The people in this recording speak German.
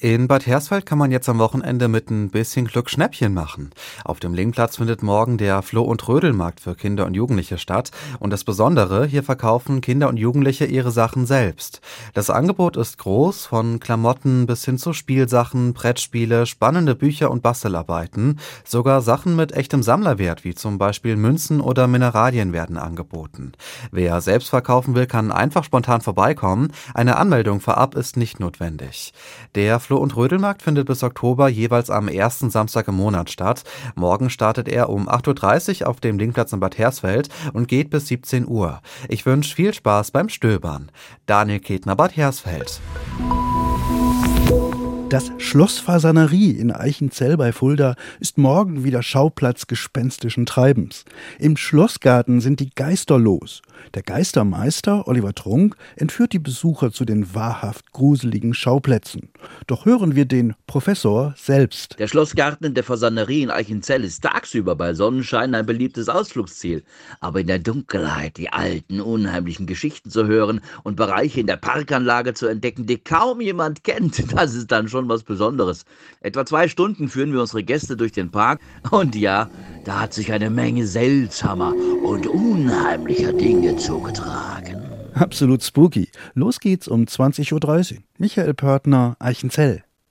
In Bad Hersfeld kann man jetzt am Wochenende mit ein bisschen Glück Schnäppchen machen. Auf dem Lingplatz findet morgen der Floh- und Trödelmarkt für Kinder und Jugendliche statt. Und das Besondere, hier verkaufen Kinder und Jugendliche ihre Sachen selbst. Das Angebot ist groß, von Klamotten bis hin zu Spielsachen, Brettspiele, spannende Bücher und Bastelarbeiten. Sogar Sachen mit echtem Sammlerwert, wie zum Beispiel Münzen oder Mineralien, werden angeboten. Wer selbst verkaufen will, kann einfach spontan vorbeikommen. Eine Anmeldung vorab ist nicht notwendig. Der Floh- und Trödelmarkt findet bis Oktober jeweils am ersten Samstag im Monat statt. Morgen startet er um 8:30 Uhr auf dem Lingplatz in Bad Hersfeld und geht bis 17 Uhr. Ich wünsche viel Spaß beim Stöbern. Daniel Ketner, Bad Hersfeld. Das Schloss Fasanerie in Eichenzell bei Fulda ist morgen wieder Schauplatz gespenstischen Treibens. Im Schlossgarten sind die Geister los. Der Geistermeister Oliver Trunk entführt die Besucher zu den wahrhaft gruseligen Schauplätzen. Doch hören wir den Professor selbst. Der Schlossgarten in der Fasanerie in Eichenzell ist tagsüber bei Sonnenschein ein beliebtes Ausflugsziel. Aber in der Dunkelheit die alten, unheimlichen Geschichten zu hören und Bereiche in der Parkanlage zu entdecken, die kaum jemand kennt, das ist dann schon was Besonderes. Etwa 2 Stunden führen wir unsere Gäste durch den Park und ja, da hat sich eine Menge seltsamer und unheimlicher Dinge zugetragen. Absolut spooky. Los geht's um 20:30 Uhr. Michael Pörtner, Eichenzell.